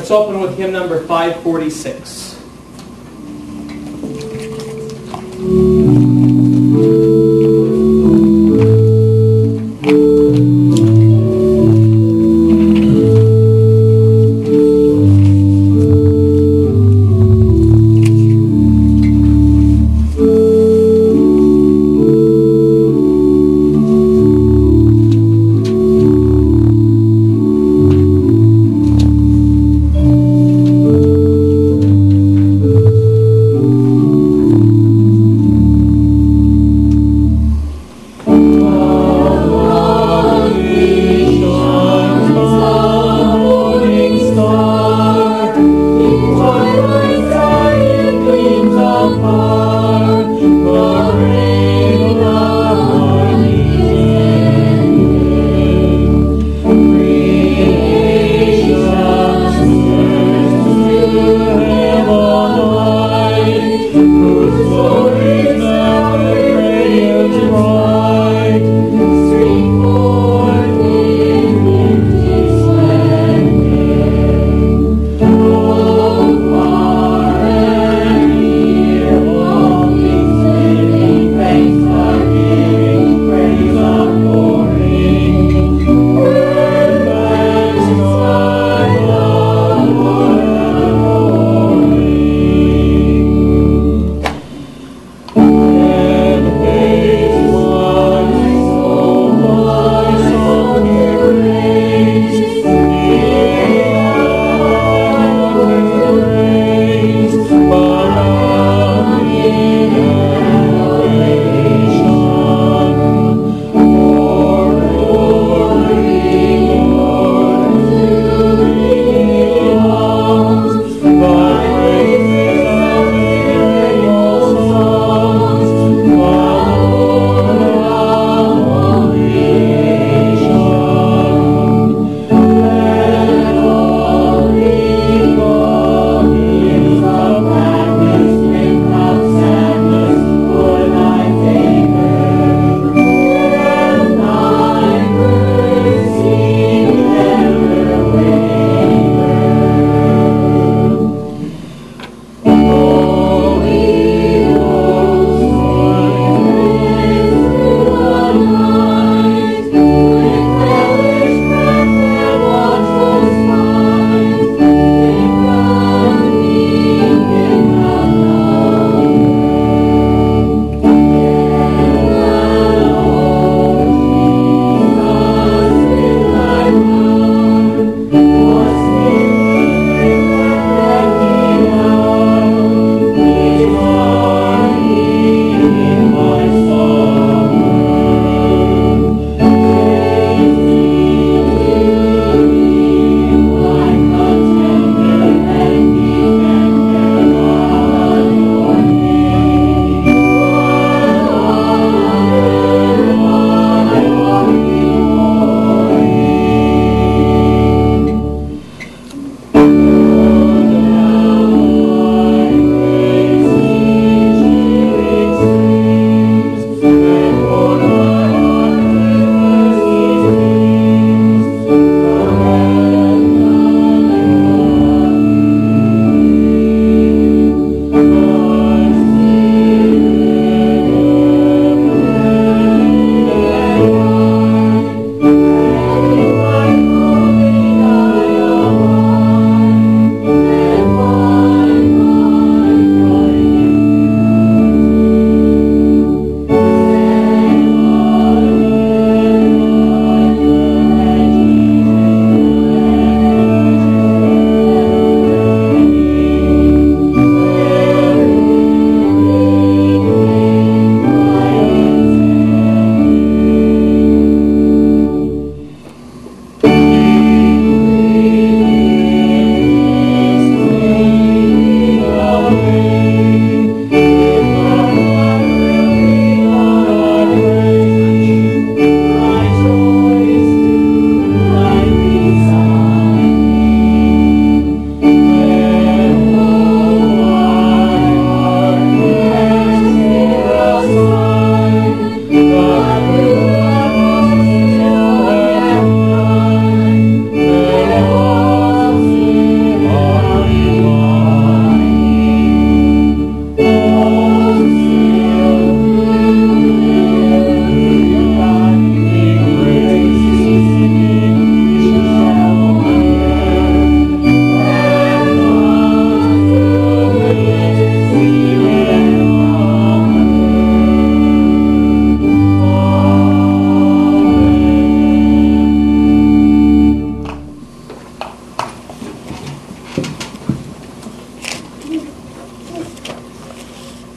Let's open with hymn number 546.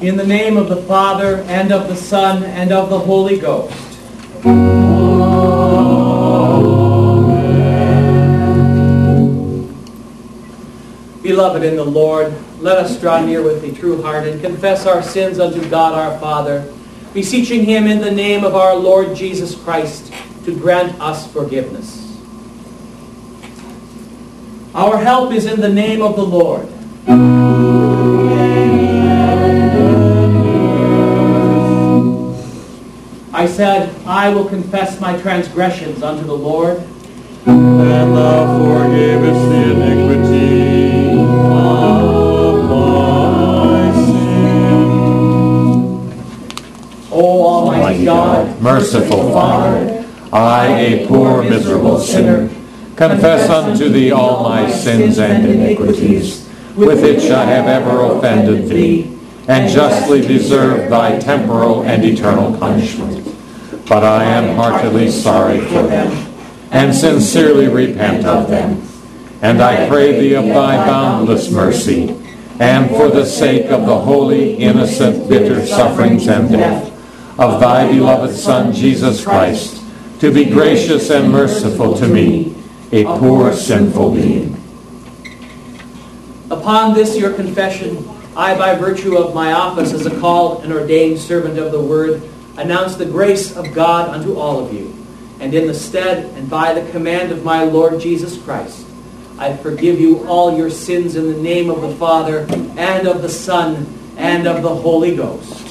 In the name of the Father, and of the Son, and of the Holy Ghost. Beloved in the Lord, let us draw near with a true heart and confess our sins unto God our Father, beseeching him in the name of our Lord Jesus Christ to grant us forgiveness. Our help is in the name of the Lord. I said, I will confess my transgressions unto the Lord. And thou forgavest the iniquity of my sin. O Almighty God, merciful Father, I, a poor miserable sinner, confess unto thee all my sins and iniquities, with which I have ever offended thee, and justly deserve thy temporal and eternal punishment. But I am heartily sorry for them, and sincerely repent of them. And I pray thee of thy boundless mercy, and for the sake of the holy, innocent, bitter sufferings and death of thy beloved Son, Jesus Christ, to be gracious and merciful to me, a poor sinful being. Upon this your confession, I, by virtue of my office as a called and ordained servant of the Word, announce the grace of God unto all of you. And in the stead and by the command of my Lord Jesus Christ, I forgive you all your sins in the name of the Father, and of the Son, and of the Holy Ghost.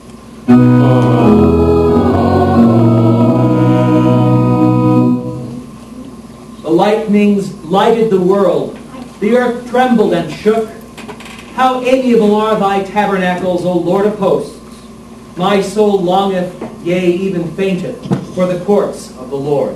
The lightnings lighted the world. The earth trembled and shook. How amiable are thy tabernacles, O Lord of hosts! My soul longeth, yea, even fainteth, for the courts of the Lord.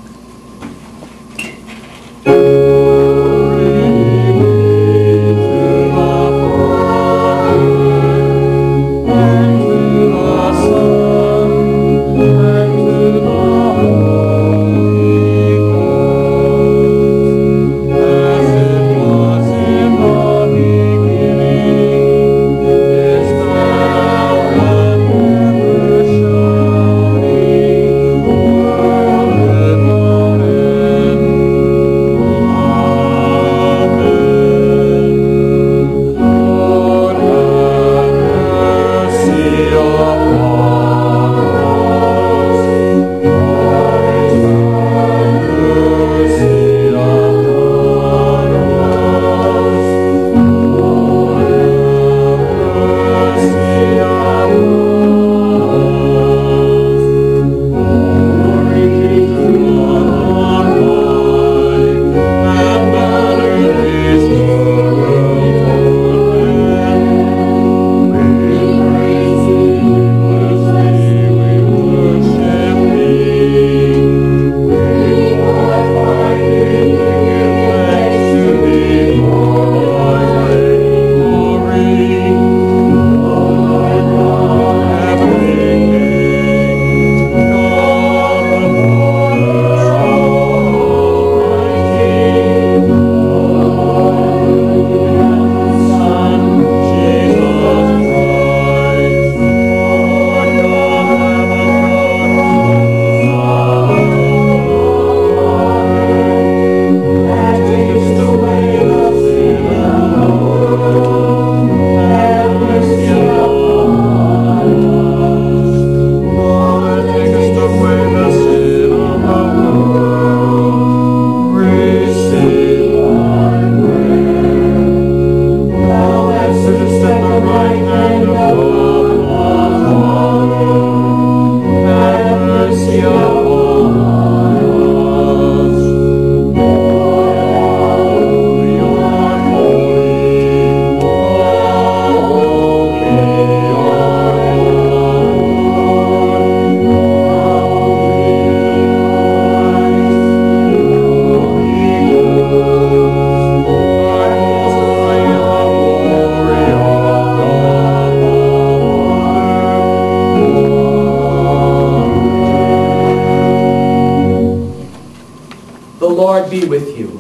Be with you.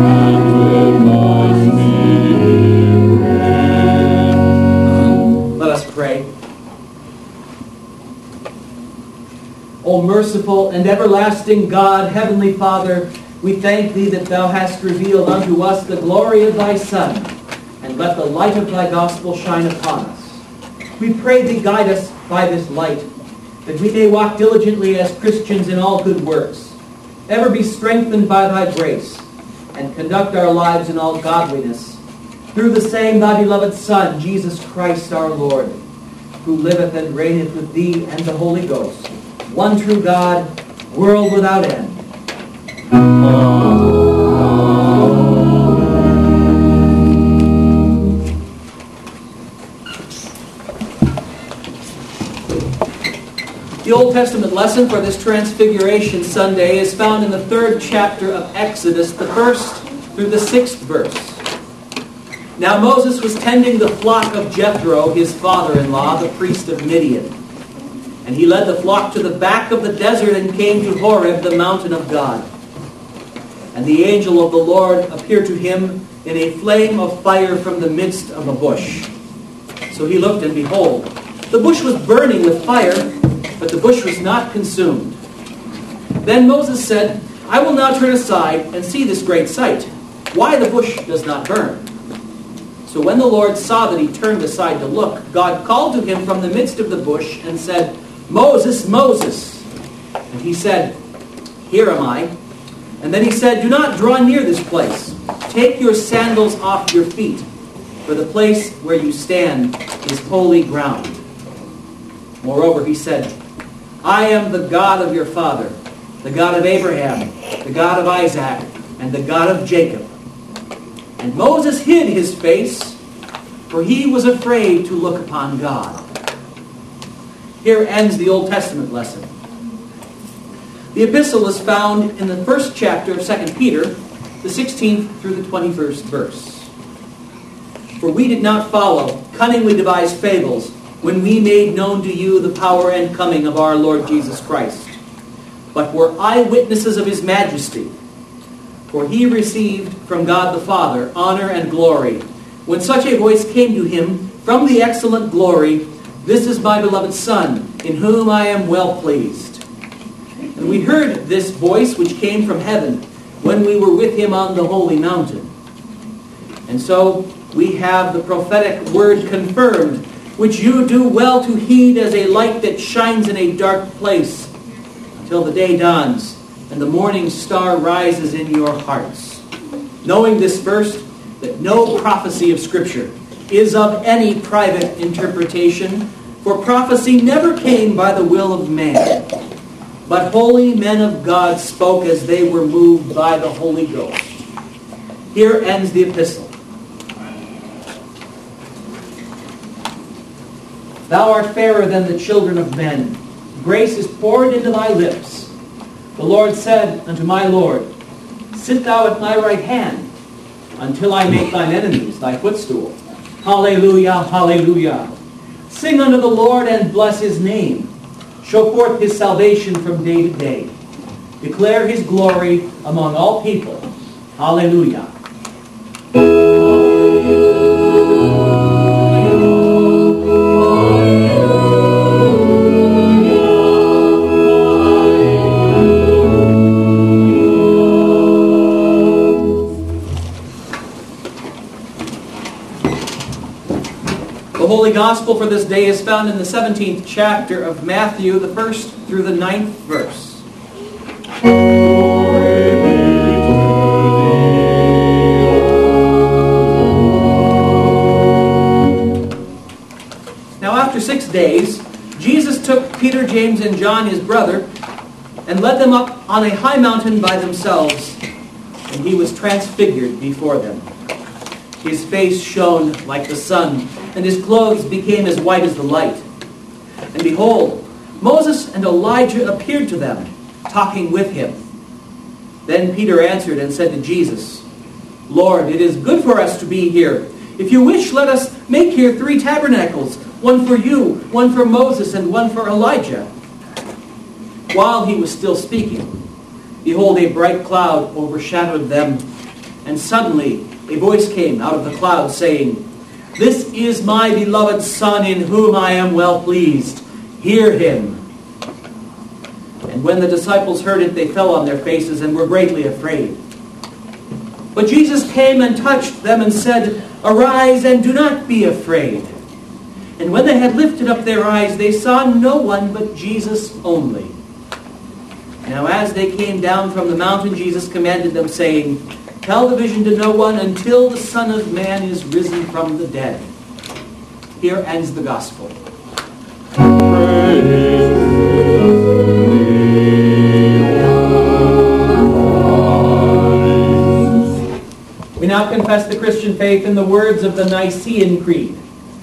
Let O merciful and everlasting God, Heavenly Father, we thank Thee that Thou hast revealed unto us the glory of Thy Son, and let the light of Thy gospel shine upon us. We pray Thee guide us by this light, that we may walk diligently as Christians in all good works, ever be strengthened by Thy grace, and conduct our lives in all godliness, through the same Thy beloved Son, Jesus Christ our Lord, who liveth and reigneth with Thee and the Holy Ghost, one true God, world without end. The Old Testament lesson for this Transfiguration Sunday is found in the 3rd chapter of Exodus, the 1st through the 6th verse. Now Moses was tending the flock of Jethro, his father-in-law, the priest of Midian. And he led the flock to the back of the desert and came to Horeb, the mountain of God. And the angel of the Lord appeared to him in a flame of fire from the midst of a bush. So he looked, and behold, the bush was burning with fire, but the bush was not consumed. Then Moses said, I will now turn aside and see this great sight, why the bush does not burn. So when the Lord saw that he turned aside to look, God called to him from the midst of the bush and said, Moses, Moses. And he said, Here am I. And then he said, Do not draw near this place. Take your sandals off your feet, for the place where you stand is holy ground. Moreover, he said, I am the God of your father, the God of Abraham, the God of Isaac, and the God of Jacob. And Moses hid his face, for he was afraid to look upon God. Here ends the Old Testament lesson. The epistle is found in the 1st chapter of 2 Peter, the 16th through the 21st verse. For we did not follow cunningly devised fables when we made known to you the power and coming of our Lord Jesus Christ, but were eyewitnesses of his majesty. For he received from God the Father honor and glory, when such a voice came to him from the excellent glory, This is my beloved Son, in whom I am well pleased. And we heard this voice which came from heaven when we were with him on the holy mountain. And so we have the prophetic word confirmed, which you do well to heed as a light that shines in a dark place, until the day dawns and the morning star rises in your hearts. Knowing this first, that no prophecy of Scripture is of any private interpretation, for prophecy never came by the will of man, but holy men of God spoke as they were moved by the Holy Ghost. Here ends the epistle. Thou art fairer than the children of men. Grace is poured into thy lips. The Lord said unto my Lord, Sit thou at my right hand, until I make thine enemies thy footstool. Hallelujah, hallelujah. Sing unto the Lord and bless his name. Show forth his salvation from day to day. Declare his glory among all people. Hallelujah. The Holy Gospel for this day is found in the 17th chapter of Matthew, the 1st through the 9th verse. Now after 6 days, Jesus took Peter, James, and John, his brother, and led them up on a high mountain by themselves, and he was transfigured before them. His face shone like the sun, and his clothes became as white as the light. And behold, Moses and Elijah appeared to them, talking with him. Then Peter answered and said to Jesus, Lord, it is good for us to be here. If you wish, let us make here 3 tabernacles, one for you, one for Moses, and one for Elijah. While he was still speaking, behold, a bright cloud overshadowed them, and suddenly a voice came out of the cloud, saying, This is my beloved Son, in whom I am well pleased. Hear him. And when the disciples heard it, they fell on their faces and were greatly afraid. But Jesus came and touched them and said, "Arise and do not be afraid." And when they had lifted up their eyes, they saw no one but Jesus only. Now as they came down from the mountain, Jesus commanded them, saying, "Tell the vision to no one until the Son of Man is risen from the dead." Here ends the gospel. We now confess the Christian faith in the words of the Nicene Creed.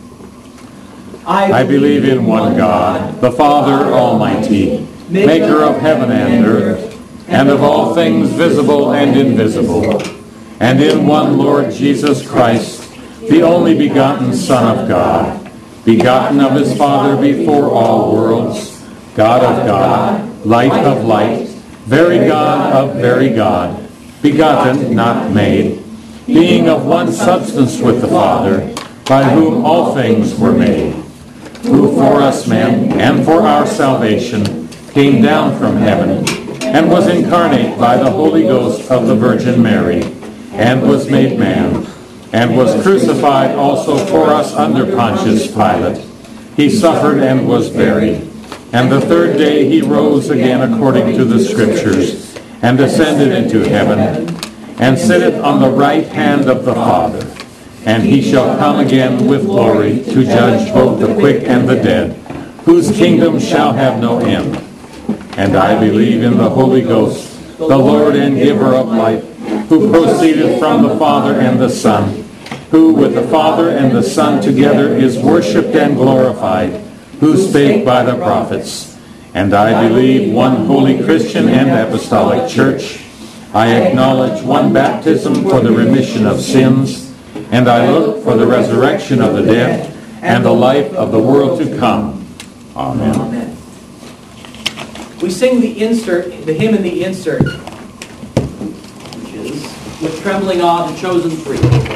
I believe in one God, the Father Almighty, maker of heaven and earth, and of all things visible and invisible, and in one Lord Jesus Christ, the only begotten Son of God, begotten of his Father before all worlds, God of God, light of light, very God of very God, begotten, not made, being of one substance with the Father, by whom all things were made, who for us men and for our salvation came down from heaven, and was incarnate by the Holy Ghost of the Virgin Mary, and was made man, and was crucified also for us under Pontius Pilate. He suffered and was buried, and the third day he rose again according to the Scriptures, and ascended into heaven, and sitteth on the right hand of the Father. And he shall come again with glory to judge both the quick and the dead, whose kingdom shall have no end. And I believe in the Holy Ghost, the Lord and giver of life, who proceedeth from the Father and the Son, who with the Father and the Son together is worshipped and glorified, who spake by the prophets. And I believe one holy Christian and apostolic church. I acknowledge one baptism for the remission of sins, and I look for the resurrection of the dead and the life of the world to come. Amen. Amen. We sing the hymn in the insert, which is "With Trembling Awe, the Chosen Free."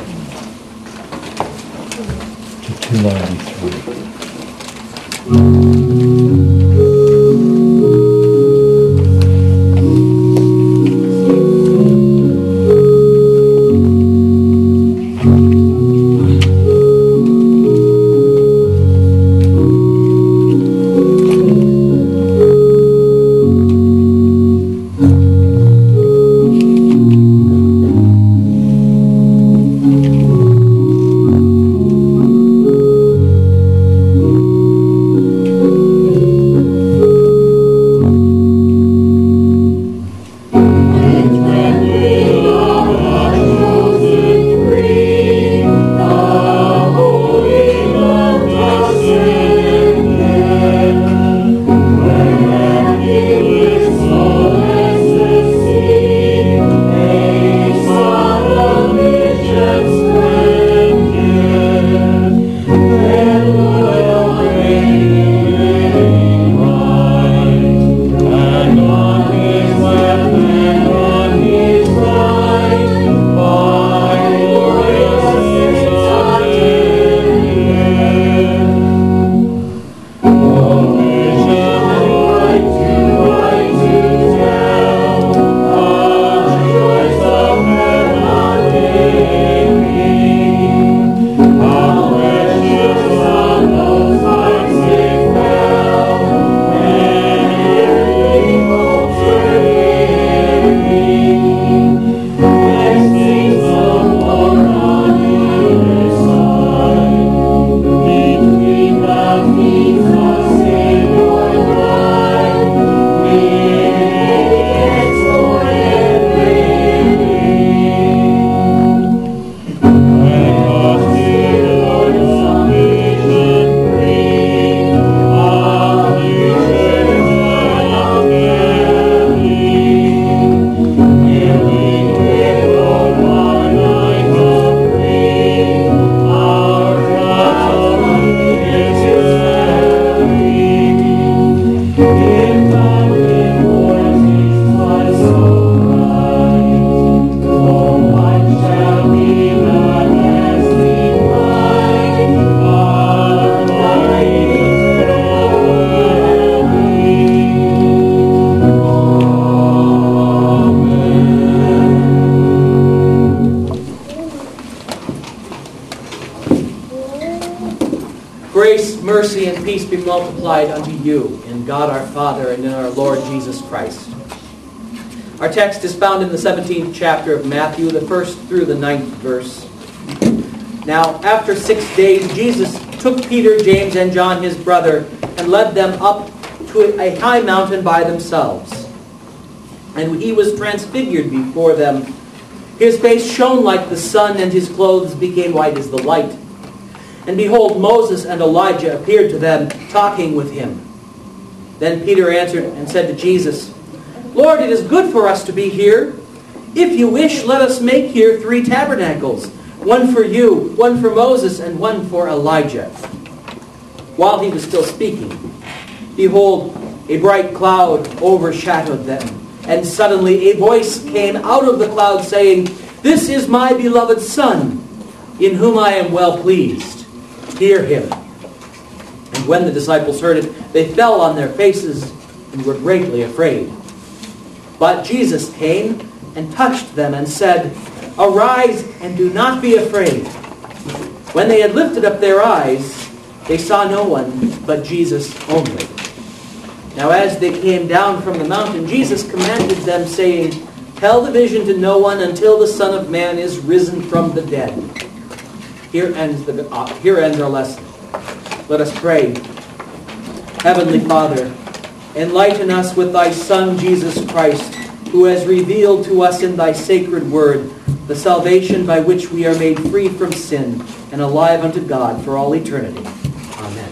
293. be multiplied unto you in God our Father and in our Lord Jesus Christ. Our text is found in the 17th chapter of Matthew, the 1st through the 9th verse. Now, after 6 days, Jesus took Peter, James, and John, his brother, and led them up to a high mountain by themselves. And he was transfigured before them. His face shone like the sun, and his clothes became white as the light. And behold, Moses and Elijah appeared to them, talking with him. Then Peter answered and said to Jesus, Lord, it is good for us to be here. If you wish, let us make here 3 tabernacles, one for you, one for Moses, and one for Elijah. While he was still speaking, behold, a bright cloud overshadowed them. And suddenly a voice came out of the cloud saying, This is my beloved Son, in whom I am well pleased. Hear him. And when the disciples heard it, they fell on their faces and were greatly afraid. But Jesus came and touched them and said, Arise and do not be afraid. When they had lifted up their eyes, they saw no one but Jesus only. Now as they came down from the mountain, Jesus commanded them, saying, Tell the vision to no one until the Son of Man is risen from the dead. Here ends our lesson. Let us pray. Heavenly Father, enlighten us with thy Son, Jesus Christ, who has revealed to us in thy sacred word the salvation by which we are made free from sin and alive unto God for all eternity. Amen.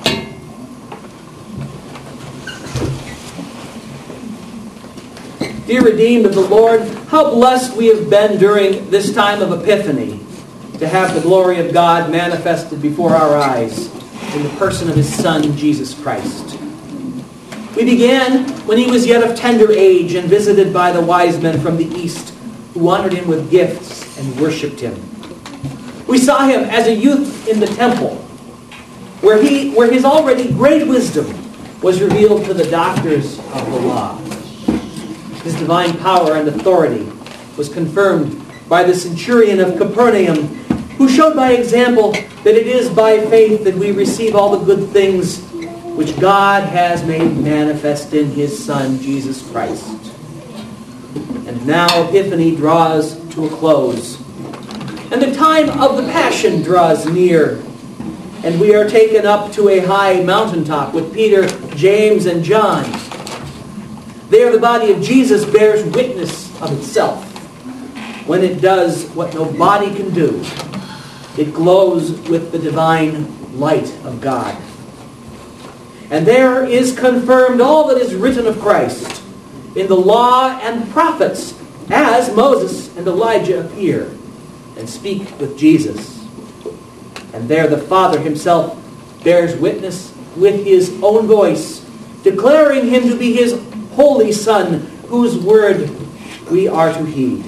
Dear redeemed of the Lord, how blessed we have been during this time of Epiphany to have the glory of God manifested before our eyes in the person of his Son, Jesus Christ. We began when he was yet of tender age and visited by the wise men from the east who honored him with gifts and worshipped him. We saw him as a youth in the temple where his already great wisdom was revealed to the doctors of the law. His divine power and authority was confirmed by the centurion of Capernaum, who showed by example that it is by faith that we receive all the good things which God has made manifest in his Son, Jesus Christ. And now Epiphany draws to a close, and the time of the Passion draws near, and we are taken up to a high mountaintop with Peter, James, and John. There the body of Jesus bears witness of itself. When it does what no body can do, it glows with the divine light of God. And there is confirmed all that is written of Christ in the law and prophets, as Moses and Elijah appear and speak with Jesus. And there the Father himself bears witness with his own voice, declaring him to be his Holy Son, whose word we are to heed.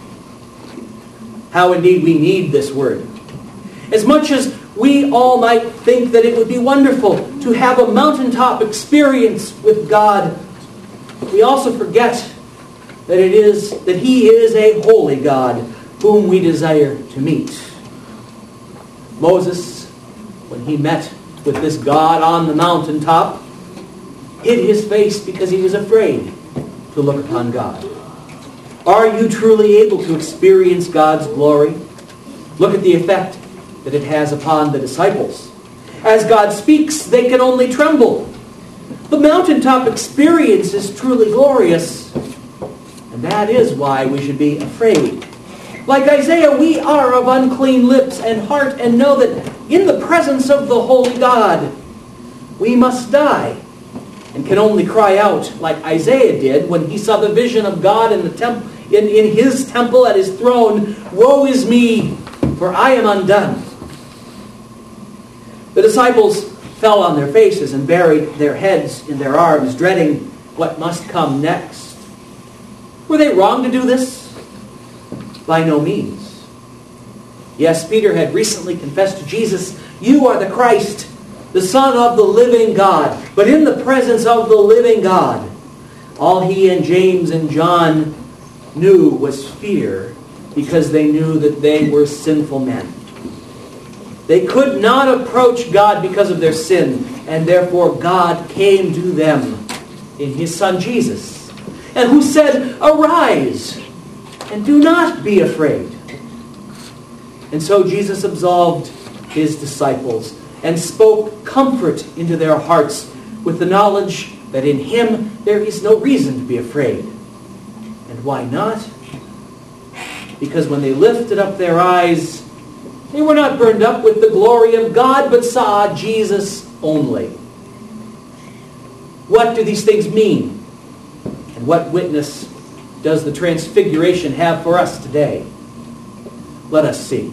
How indeed we need this word. As much as we all might think that it would be wonderful to have a mountaintop experience with God, we also forget that he is a holy God whom we desire to meet. Moses, when he met with this God on the mountaintop, hid his face because he was afraid to look upon God. Are you truly able to experience God's glory? Look at the effect that it has upon the disciples. As God speaks, they can only tremble. The mountaintop experience is truly glorious, and that is why we should be afraid. Like Isaiah, we are of unclean lips and heart, and know that in the presence of the holy God, we must die, and can only cry out like Isaiah did when he saw the vision of God in the temple, in his temple at his throne. Woe is me, for I am undone. The disciples fell on their faces and buried their heads in their arms, dreading what must come next. Were they wrong to do this? By no means. Yes, Peter had recently confessed to Jesus, "You are the Christ, the Son of the living God." But in the presence of the living God, all he and James and John knew was fear, because they knew that they were sinful men. They could not approach God because of their sin. and therefore God came to them in his Son Jesus, and who said, "Arise, and do not be afraid." And so Jesus absolved his disciples and spoke comfort into their hearts with the knowledge that in him there is no reason to be afraid. And why not? Because when they lifted up their eyes, they were not burned up with the glory of God, but saw Jesus only. What do these things mean? And what witness does the Transfiguration have for us today? Let us see.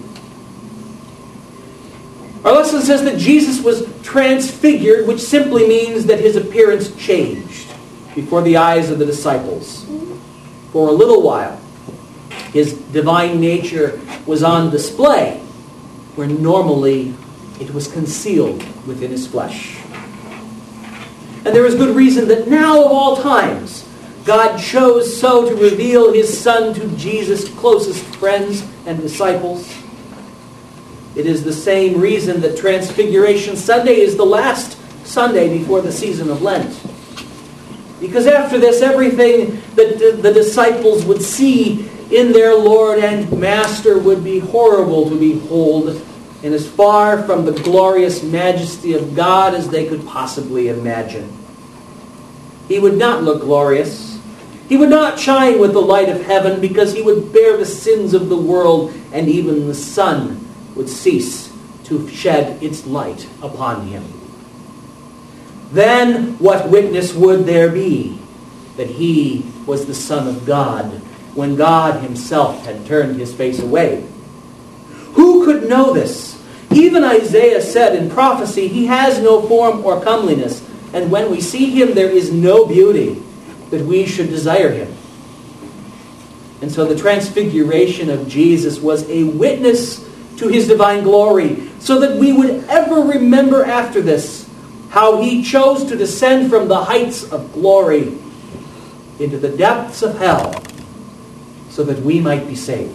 Our lesson says that Jesus was transfigured, which simply means that his appearance changed before the eyes of the disciples. For a little while, his divine nature was on display, where normally it was concealed within his flesh. And there is good reason that now of all times, God chose so to reveal his Son to Jesus' closest friends and disciples. It is the same reason that Transfiguration Sunday is the last Sunday before the season of Lent. Because after this, everything that the disciples would see in their Lord and Master would be horrible to behold, and as far from the glorious majesty of God as they could possibly imagine. He would not look glorious. He would not shine with the light of heaven, because he would bear the sins of the world, and even the sun would cease to shed its light upon him. Then what witness would there be that he was the Son of God, when God himself had turned his face away? Who could know this? Even Isaiah said in prophecy, "He has no form or comeliness, and when we see him there is no beauty that we should desire him." And so the transfiguration of Jesus was a witness to his divine glory, so that we would ever remember after this how he chose to descend from the heights of glory into the depths of hell so that we might be saved.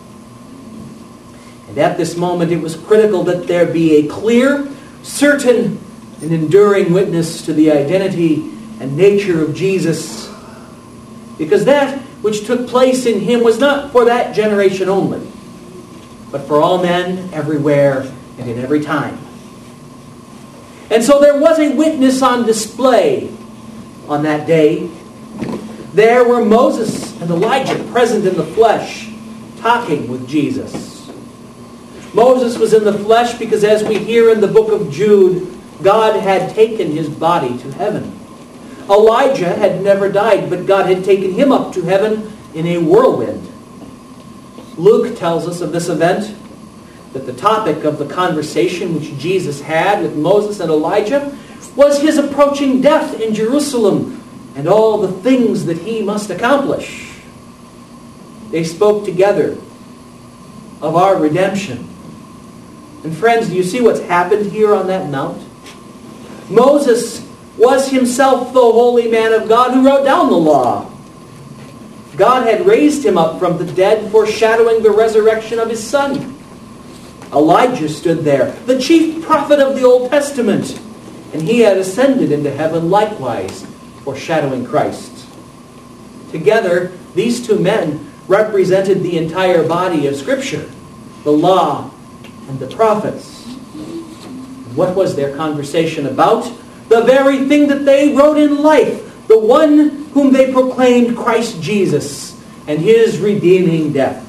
And at this moment it was critical that there be a clear, certain, and enduring witness to the identity and nature of Jesus, because that which took place in him was not for that generation only, but for all men, everywhere, and in every time. And so there was a witness on display on that day. There were Moses and Elijah present in the flesh, talking with Jesus. Moses was in the flesh because, as we hear in the book of Jude, God had taken his body to heaven. Elijah had never died, but God had taken him up to heaven in a whirlwind. Luke tells us of this event, that the topic of the conversation which Jesus had with Moses and Elijah was his approaching death in Jerusalem and all the things that he must accomplish. They spoke together of our redemption. And friends, do you see what's happened here on that mount? Moses was himself the holy man of God who wrote down the law. God had raised him up from the dead, foreshadowing the resurrection of his Son. Elijah stood there, the chief prophet of the Old Testament, and he had ascended into heaven likewise, foreshadowing Christ. Together, these two men represented the entire body of Scripture, the law and the prophets. What was their conversation about? The very thing that they wrote in life, the one whom they proclaimed, Christ Jesus, and his redeeming death.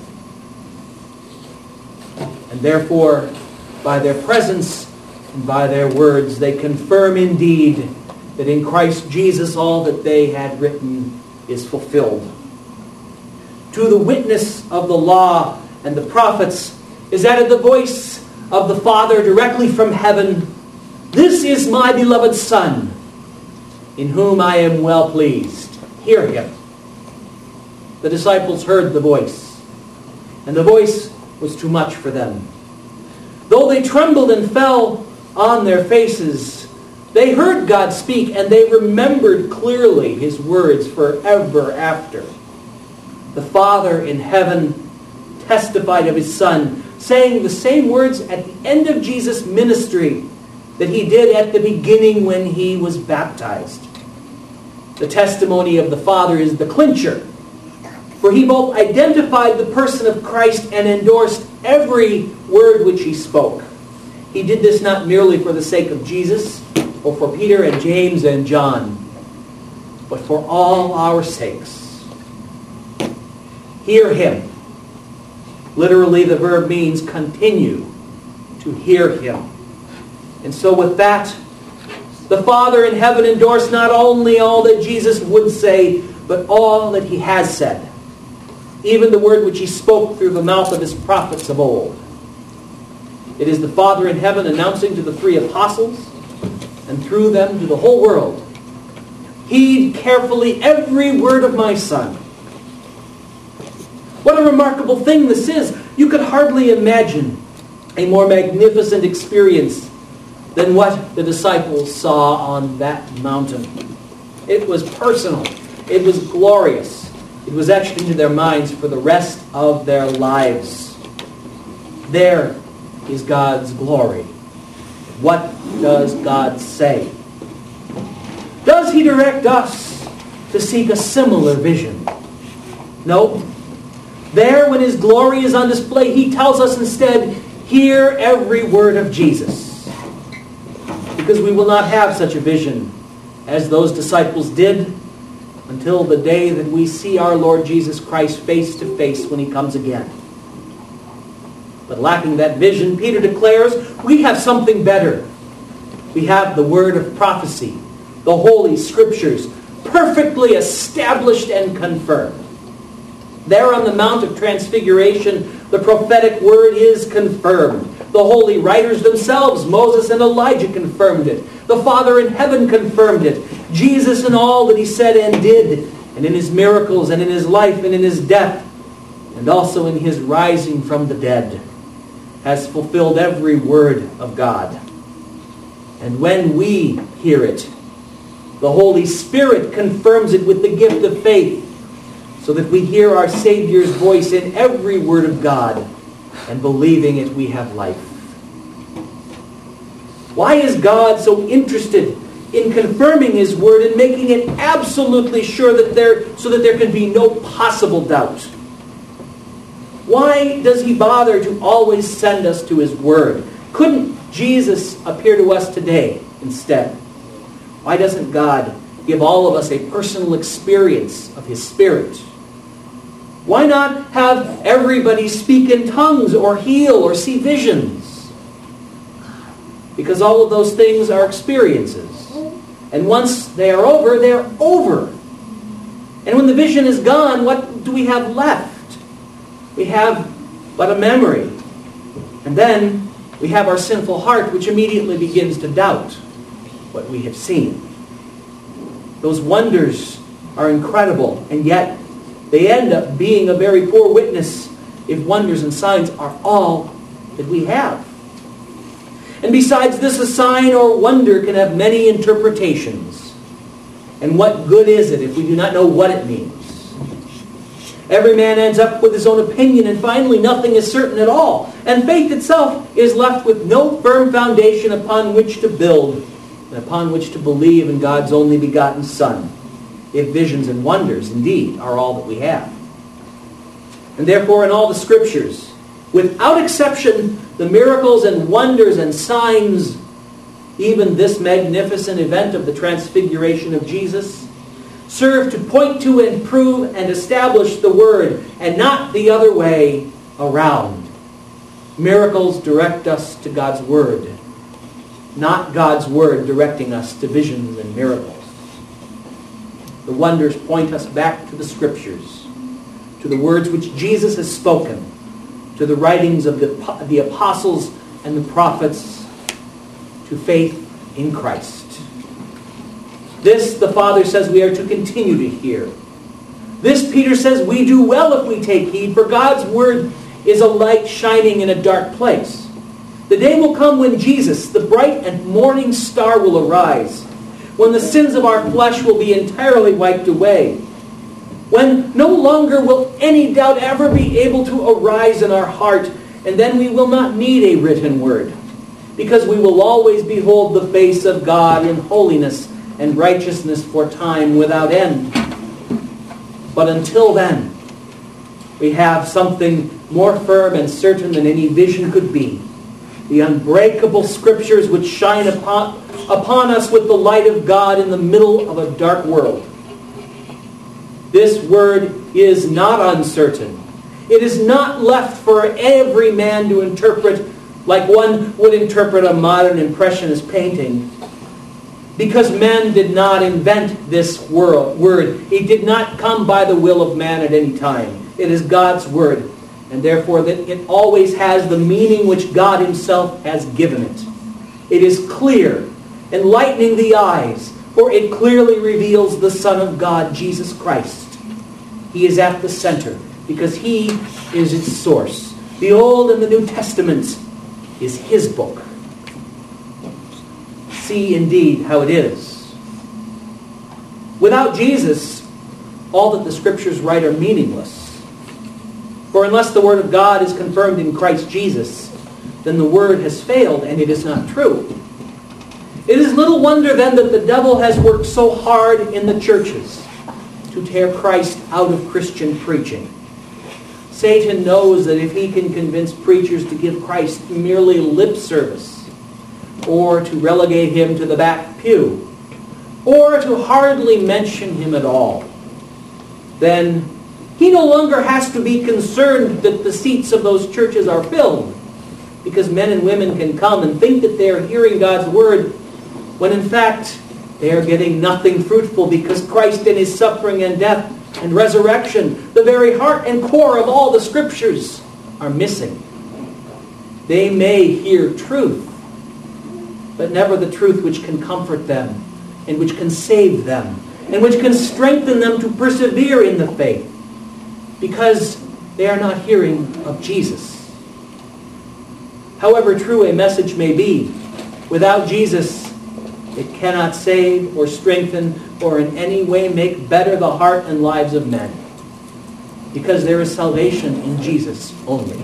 And therefore, by their presence and by their words, they confirm indeed that in Christ Jesus all that they had written is fulfilled. To the witness of the law and the prophets is added the voice of the Father directly from heaven. "This is my beloved Son, in whom I am well pleased. Hear him." The disciples heard the voice, and the voice was too much for them. Though they trembled and fell on their faces, they heard God speak, and they remembered clearly his words forever after. The Father in heaven testified of his Son, saying the same words at the end of Jesus' ministry that he did at the beginning when he was baptized. The testimony of the Father is the clincher, for he both identified the person of Christ and endorsed every word which he spoke. He did this not merely for the sake of Jesus, or for Peter and James and John, but for all our sakes. Hear him. Literally, the verb means continue to hear him. And so with that, the Father in heaven endorsed not only all that Jesus would say, but all that he has said, even the word which he spoke through the mouth of his prophets of old. It is the Father in heaven announcing to the three apostles, and through them to the whole world, heed carefully every word of my Son. What a remarkable thing this is. You could hardly imagine a more magnificent experience than what the disciples saw on that mountain. It was personal. It was glorious. It was etched into their minds for the rest of their lives. There is God's glory. What does God say? Does he direct us to seek a similar vision? No. There, when his glory is on display, he tells us instead, hear every word of Jesus. Because we will not have such a vision as those disciples did until the day that we see our Lord Jesus Christ face to face when he comes again. But lacking that vision, Peter declares, we have something better. We have the word of prophecy, the Holy Scriptures, perfectly established and confirmed. There on the Mount of Transfiguration, the prophetic word is confirmed. The holy writers themselves, Moses and Elijah, confirmed it. The Father in heaven confirmed it. Jesus in all that he said and did, and in his miracles, and in his life, and in his death, and also in his rising from the dead, has fulfilled every word of God. And when we hear it, the Holy Spirit confirms it with the gift of faith, so that we hear our Savior's voice in every word of God, and believing it, we have life. Why is God so interested in confirming his word and making it absolutely sure so that there can be no possible doubt? Why does he bother to always send us to his word? Couldn't Jesus appear to us today instead? Why doesn't God give all of us a personal experience of his Spirit? Why not have everybody speak in tongues or heal or see visions? Because all of those things are experiences. And once they are over, they're over. And when the vision is gone, what do we have left? We have but a memory. And then we have our sinful heart, which immediately begins to doubt what we have seen. Those wonders are incredible, and yet they end up being a very poor witness if wonders and signs are all that we have. And besides this, a sign or wonder can have many interpretations. And what good is it if we do not know what it means? Every man ends up with his own opinion, and finally nothing is certain at all. And faith itself is left with no firm foundation upon which to build and upon which to believe in God's only begotten Son, if visions and wonders indeed are all that we have. And therefore in all the Scriptures, without exception, the miracles and wonders and signs, even this magnificent event of the transfiguration of Jesus, serve to point to and prove and establish the Word, and not the other way around. Miracles direct us to God's Word, not God's Word directing us to visions and miracles. The wonders point us back to the Scriptures, to the words which Jesus has spoken, to the writings of the apostles and the prophets, to faith in Christ. This, the Father says, we are to continue to hear. This, Peter says, we do well if we take heed, for God's word is a light shining in a dark place. The day will come when Jesus, the bright and morning star, will arise, when the sins of our flesh will be entirely wiped away, when no longer will any doubt ever be able to arise in our heart, and then we will not need a written word. because we will always behold the face of God in holiness and righteousness for time without end. But until then, we have something more firm and certain than any vision could be. The unbreakable Scriptures which shine upon us with the light of God in the middle of a dark world. This word is not uncertain. It is not left for every man to interpret like one would interpret a modern impressionist painting. Because men did not invent this word. It did not come by the will of man at any time. It is God's word. And therefore that it always has the meaning which God himself has given it. It is clear, enlightening the eyes, for it clearly reveals the Son of God, Jesus Christ. He is at the center, because he is its source. The Old and the New Testaments is his book. See indeed how it is. Without Jesus, all that the Scriptures write are meaningless. For unless the Word of God is confirmed in Christ Jesus, then the Word has failed and it is not true. It is little wonder then that the devil has worked so hard in the churches to tear Christ out of Christian preaching. Satan knows that if he can convince preachers to give Christ merely lip service, or to relegate him to the back pew, or to hardly mention him at all, then he no longer has to be concerned that the seats of those churches are filled, because men and women can come and think that they are hearing God's word, when in fact they are getting nothing fruitful, because Christ in his suffering and death and resurrection, the very heart and core of all the Scriptures, are missing. They may hear truth, but never the truth which can comfort them, and which can save them, and which can strengthen them to persevere in the faith, because they are not hearing of Jesus. However true a message may be, without Jesus, it cannot save or strengthen or in any way make better the heart and lives of men, because there is salvation in Jesus only.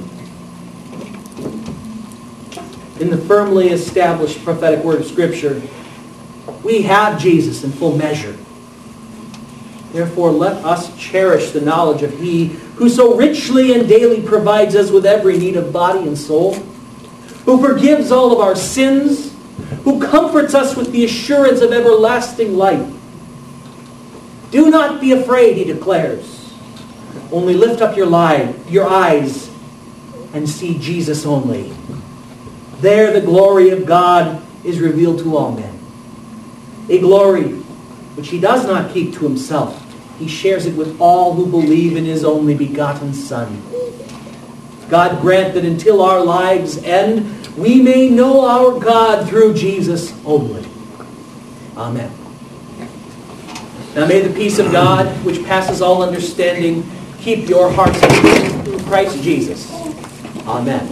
In the firmly established prophetic word of Scripture, we have Jesus in full measure. Therefore, let us cherish the knowledge of He who so richly and daily provides us with every need of body and soul, who forgives all of our sins, who comforts us with the assurance of everlasting life. Do not be afraid, he declares. Only lift up your eyes and see Jesus only. There the glory of God is revealed to all men. A glory which he does not keep to himself. He shares it with all who believe in his only begotten Son. God grant that until our lives end, we may know our God through Jesus only. Amen. Now may the peace of God, which passes all understanding, keep your hearts in Christ Jesus. Amen.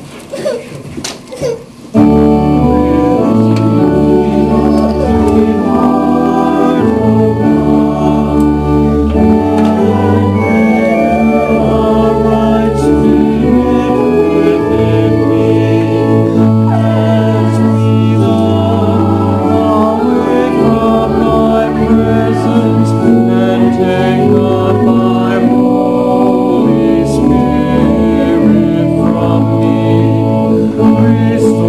Restore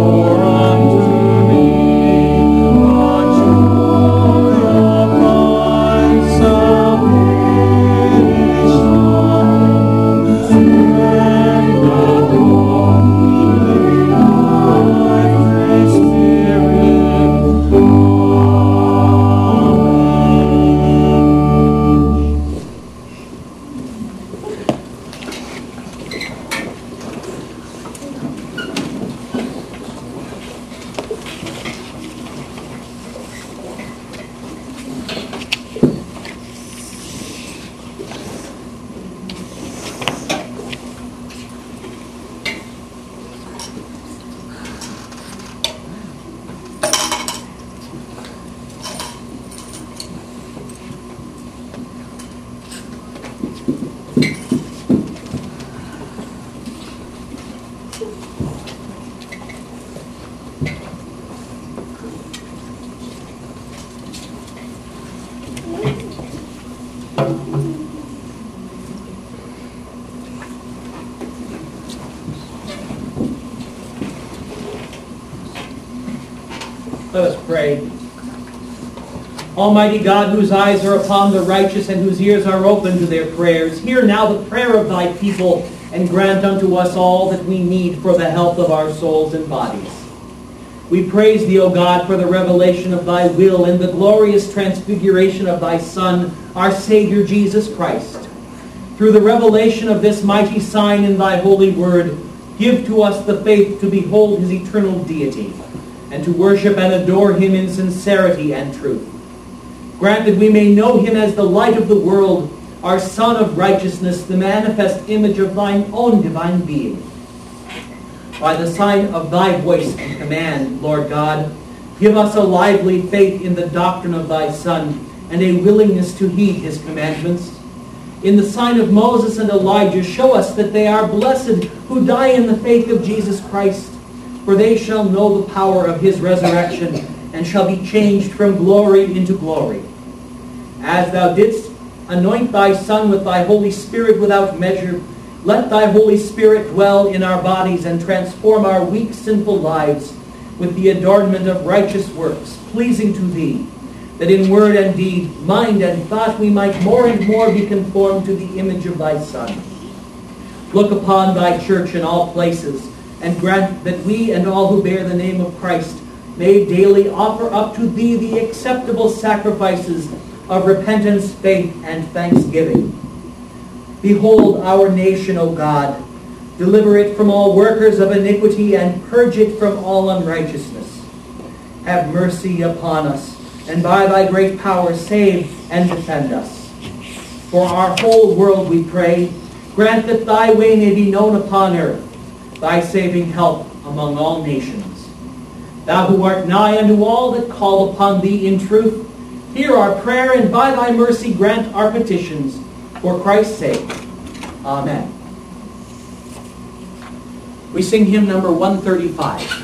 Let us pray. Almighty God, whose eyes are upon the righteous and whose ears are open to their prayers, hear now the prayer of thy people and grant unto us all that we need for the health of our souls and bodies. We praise thee, O God, for the revelation of thy will and the glorious transfiguration of thy Son, our Savior Jesus Christ. Through the revelation of this mighty sign in thy holy word, give to us the faith to behold his eternal deity and to worship and adore him in sincerity and truth. Grant that we may know him as the light of the world, our Son of righteousness, the manifest image of thine own divine being. By the sign of thy voice and command, Lord God, give us a lively faith in the doctrine of thy Son and a willingness to heed his commandments. In the sign of Moses and Elijah, show us that they are blessed who die in the faith of Jesus Christ, for they shall know the power of his resurrection and shall be changed from glory into glory. As thou didst anoint thy Son with thy Holy Spirit without measure, let thy Holy Spirit dwell in our bodies and transform our weak, sinful lives with the adornment of righteous works, pleasing to thee, that in word and deed, mind and thought we might more and more be conformed to the image of thy Son. Look upon thy church in all places, and grant that we and all who bear the name of Christ may daily offer up to thee the acceptable sacrifices of repentance, faith, and thanksgiving. Behold our nation, O God. Deliver it from all workers of iniquity and purge it from all unrighteousness. Have mercy upon us, and by thy great power save and defend us. For our whole world we pray, grant that thy way may be known upon earth, thy saving help among all nations. Thou who art nigh unto all that call upon thee in truth, hear our prayer, and by thy mercy grant our petitions. For Christ's sake. Amen. We sing hymn number 135.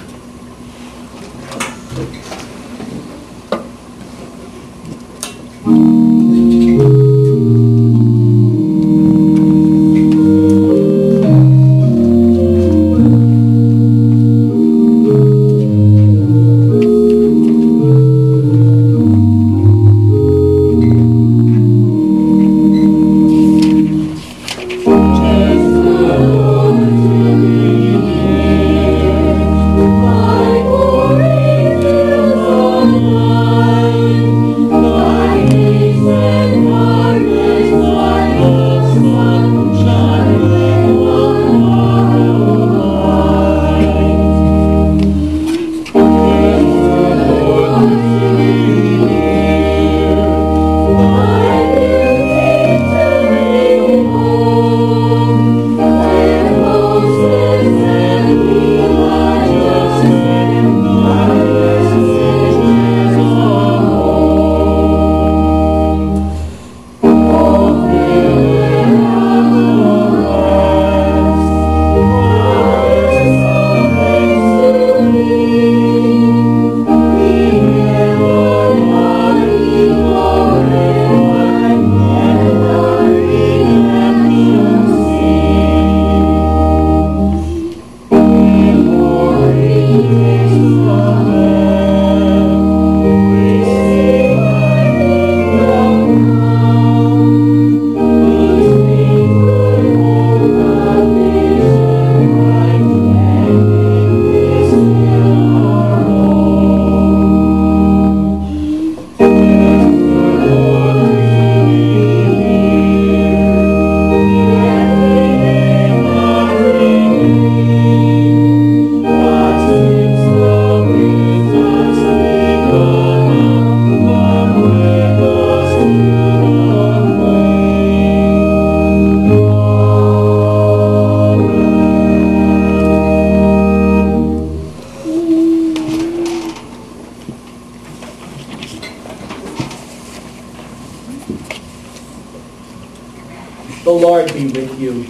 The Lord be with you.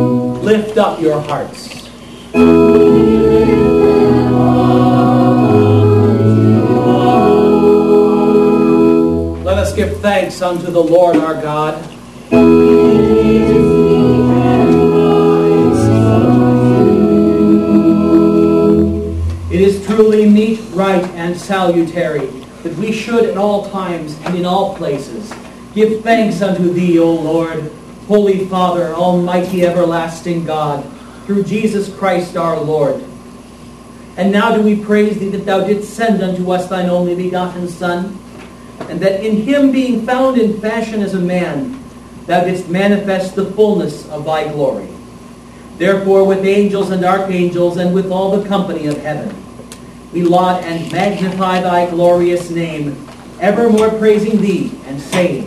Lift up your hearts. thanks unto the Lord our God. It is truly meet, right, and salutary that we should at all times and in all places give thanks unto Thee, O Lord, Holy Father, Almighty everlasting God, through Jesus Christ our Lord. And now do we praise Thee that Thou didst send unto us Thine only begotten Son, and that in Him being found in fashion as a man, Thou didst manifest the fullness of Thy glory. Therefore with angels and archangels and with all the company of heaven, we laud and magnify Thy glorious name, evermore praising Thee and saying,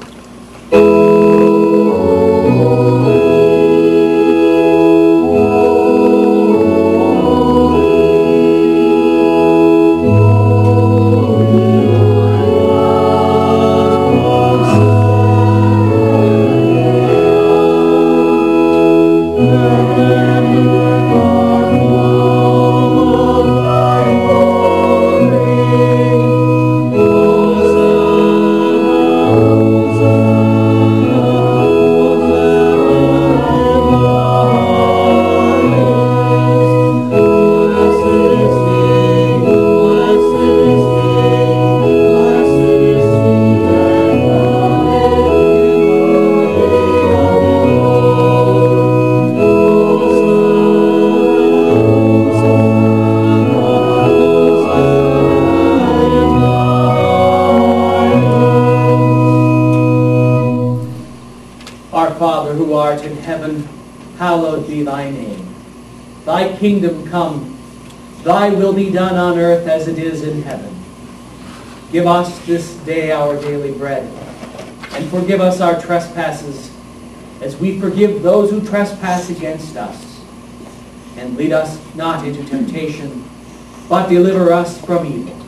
hallowed be Thy name. Thy kingdom come, Thy will be done on earth as it is in heaven. Give us this day our daily bread, and forgive us our trespasses, as we forgive those who trespass against us. And lead us not into temptation, but deliver us from evil.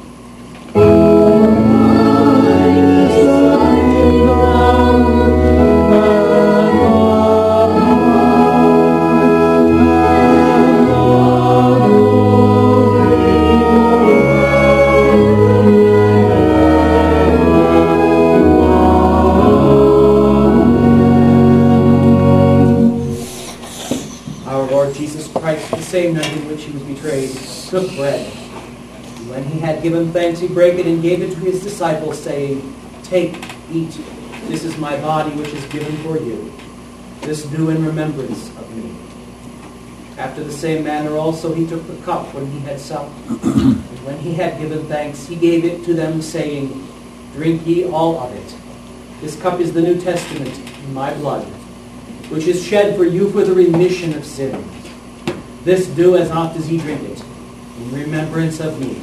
Same night in which He was betrayed, took bread. And when He had given thanks, He brake it and gave it to His disciples, saying, Take, eat. This is my body, which is given for you. This do in remembrance of me. After the same manner also He took the cup when He had supped. And when He had given thanks, He gave it to them, saying, Drink ye all of it. This cup is the New Testament in my blood, which is shed for you for the remission of sins. This do as oft as ye drink it, in remembrance of me.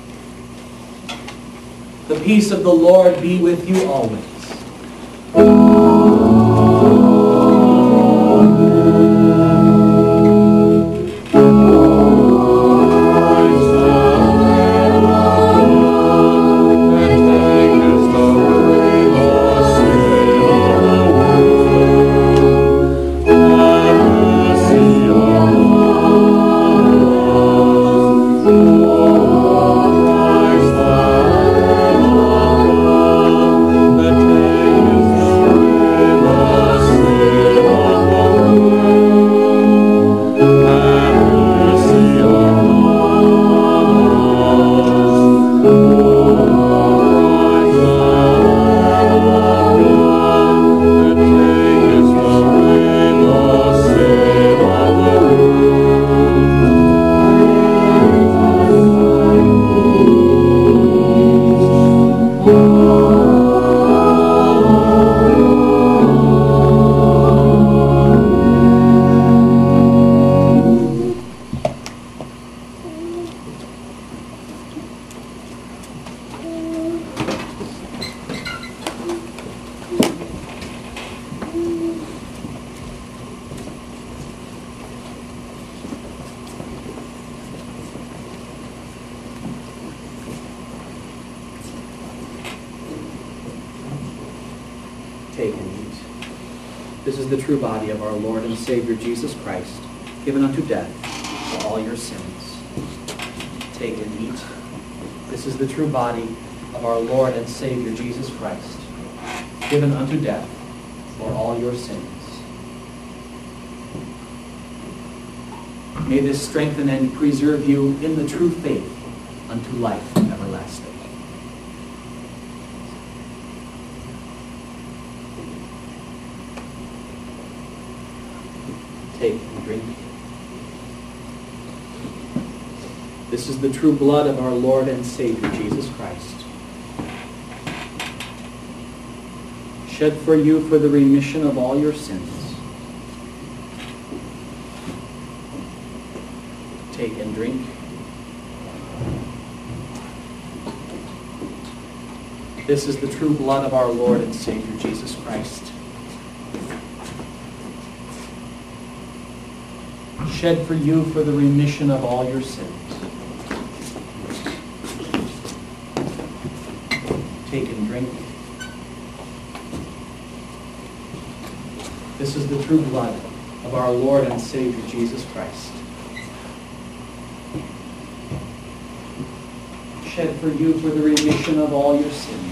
The peace of the Lord be with you always. Take and eat. This is the true body of our Lord and Savior Jesus Christ, given unto death for all your sins. Take and eat. This is the true body of our Lord and Savior Jesus Christ, given unto death for all your sins. May this strengthen and preserve you in the true faith unto life everlasting. Take and drink. This is the true blood of our Lord and Savior, Jesus Christ, shed for you for the remission of all your sins. Take and drink. This is the true blood of our Lord and Savior, Jesus Christ, shed for you for the remission of all your sins. Take and drink. This is the true blood of our Lord and Savior, Jesus Christ, shed for you for the remission of all your sins.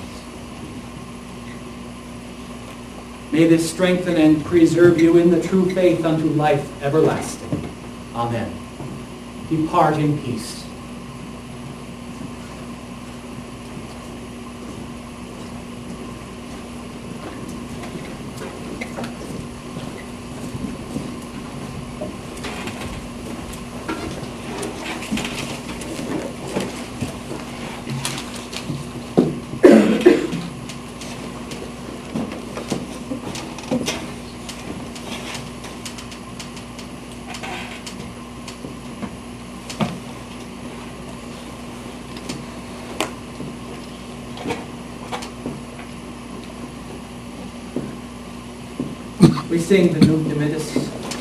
May this strengthen and preserve you in the true faith unto life everlasting. Amen. Depart in peace. We sing the Nunc Dimittis.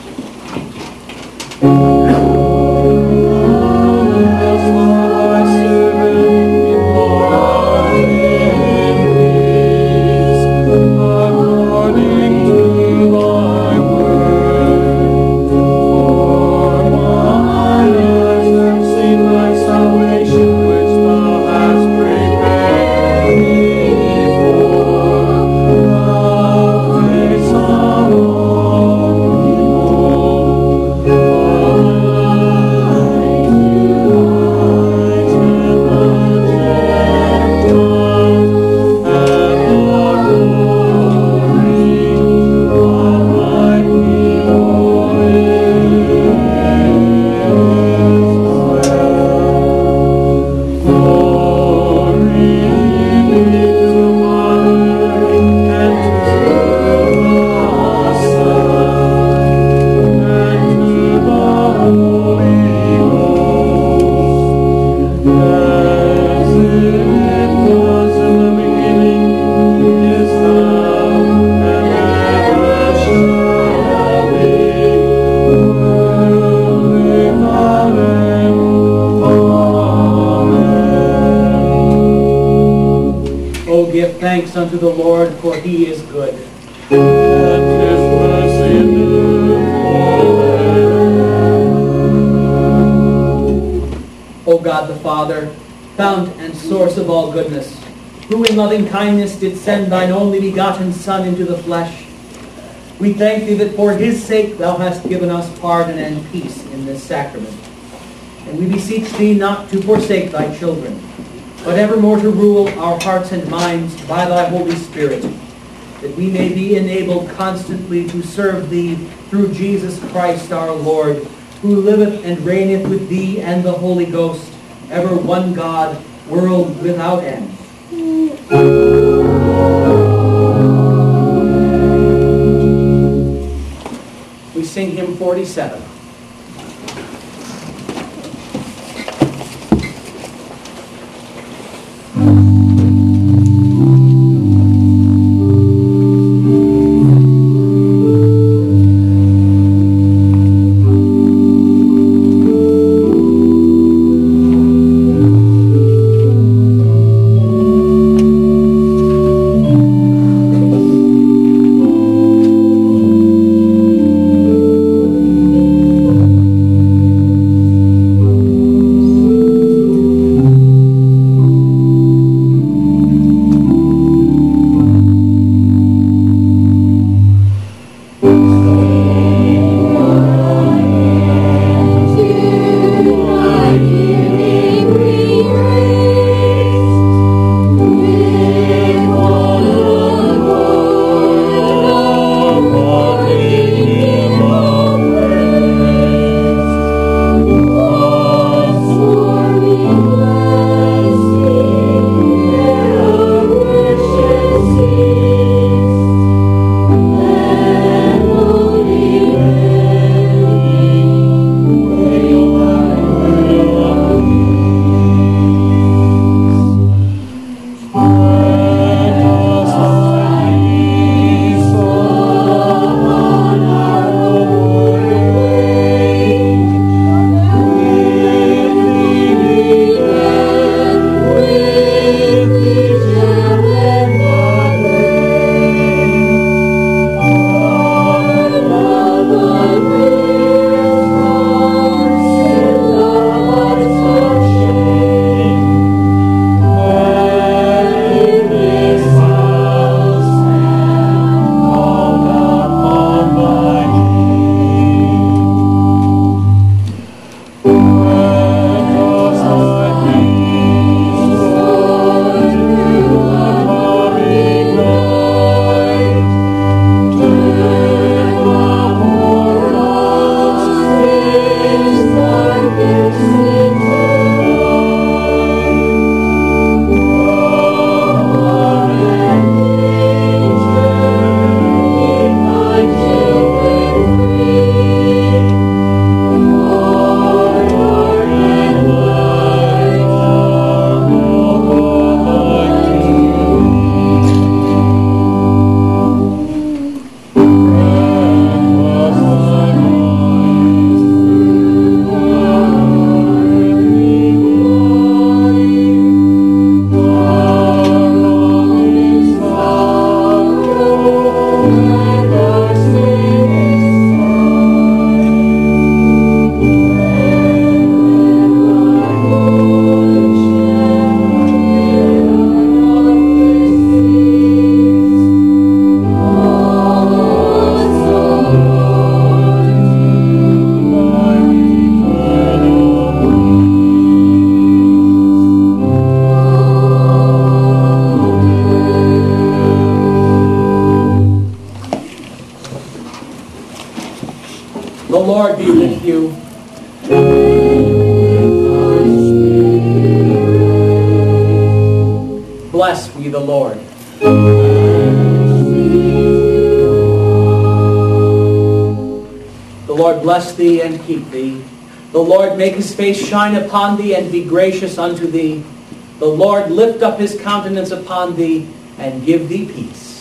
Give thanks unto the Lord, for he is good. And his mercy endureth forever. O God the Father, fount and source of all goodness, who in loving kindness did send thine only begotten Son into the flesh, we thank thee that for his sake thou hast given us pardon and peace in this sacrament. And we beseech thee not to forsake thy children, but evermore to rule our hearts and minds by thy Holy Spirit, that we may be enabled constantly to serve thee through Jesus Christ our Lord, who liveth and reigneth with thee and the Holy Ghost, ever one God, world without end. We sing hymn 47. Bless we the Lord. The Lord bless thee and keep thee. The Lord make his face shine upon thee and be gracious unto thee. The Lord lift up his countenance upon thee and give thee peace.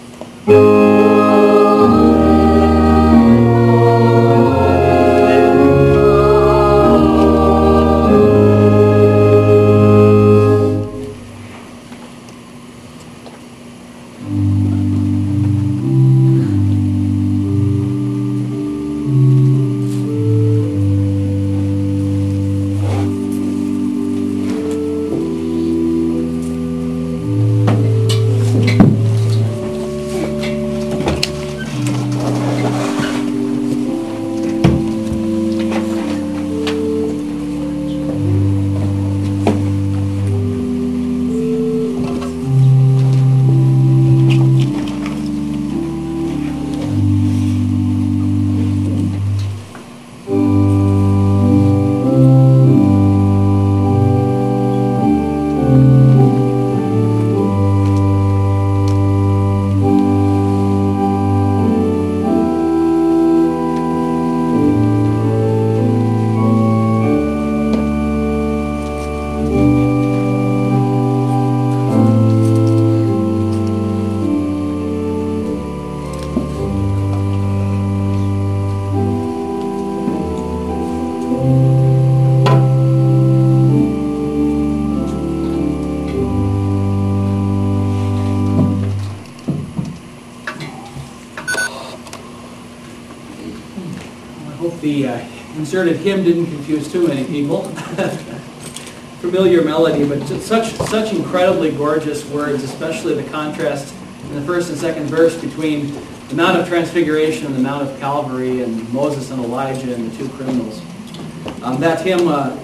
The inserted hymn didn't confuse too many people. Familiar melody, but just such incredibly gorgeous words, especially the contrast in the first and second verse between the Mount of Transfiguration and the Mount of Calvary, and Moses and Elijah and the two criminals. That hymn,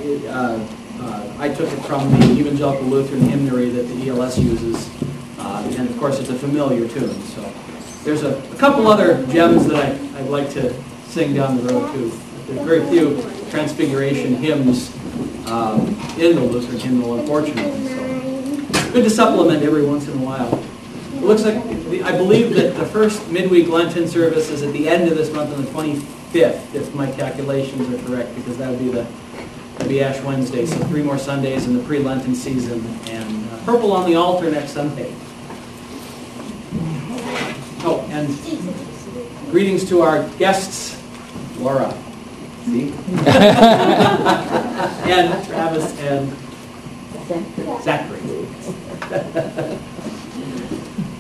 I took it from the Evangelical Lutheran hymnary that the ELS uses, and of course it's a familiar tune. So there's a couple other gems that I'd like to sing down the road too. There's very few Transfiguration hymns in the Lutheran hymnal, unfortunately. So good to supplement every once in a while. It looks like, I believe that the first midweek Lenten service is at the end of this month on the 25th, if my calculations are correct, because that would be Ash Wednesday. So 3 more Sundays in the pre-Lenten season, and purple on the altar next Sunday. Oh, and greetings to our guests, Laura, see? And Travis and Zachary.